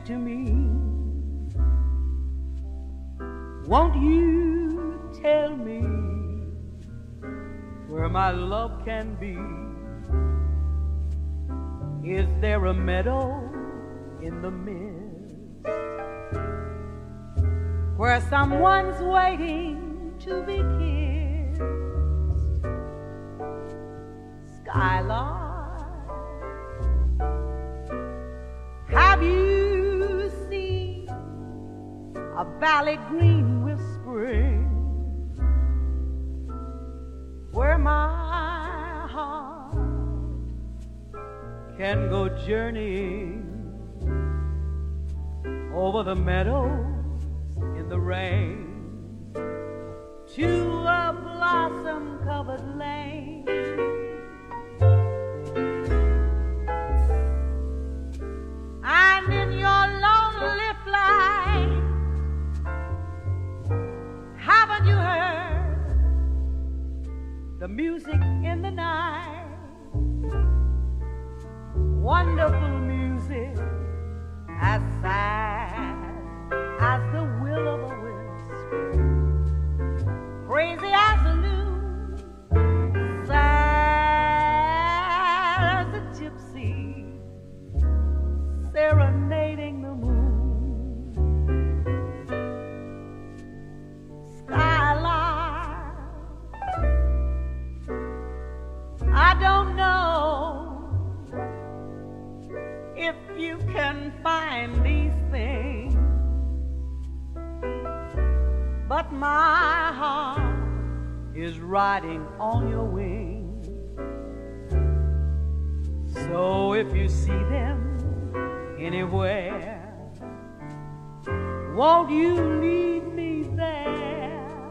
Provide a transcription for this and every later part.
to me. Won't you tell me where my love can be? Is there a meadow in the mist where someone's waiting to be kissed? Skylark, have you seen a valley green with spring where my heart can go journeying over the meadows in the rain to a blossom-covered lane? And in your lonely flight, haven't you heard the music in the night? Wonderful music, as sad as the will of a wisp, crazy as a loon, sad as a gypsy serenading the moon. Skylark, I don't know if you can find these things, but my heart is riding on your wings. So if you see them anywhere, won't you lead me there?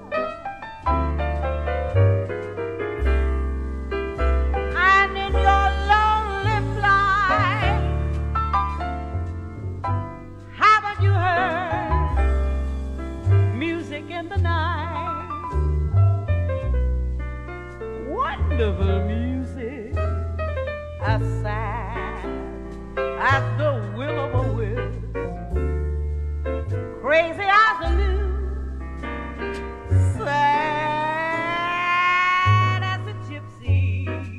And in your lonely flight, haven't you heard music in the night? Wonderful music, as sad as the will of a wisp, crazy as a loon, sad as a gypsy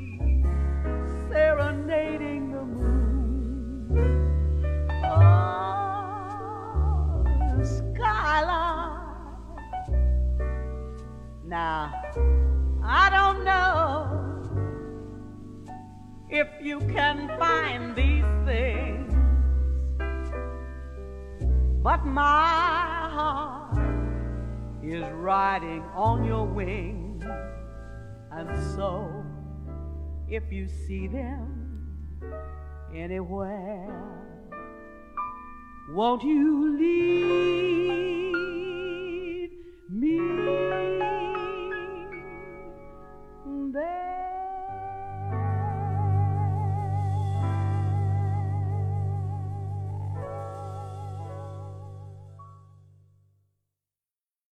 serenading the moon. Oh, Skylark, now I don't know if you can find these things, but my heart is riding on your wings. And so if you see them anywhere, won't you leave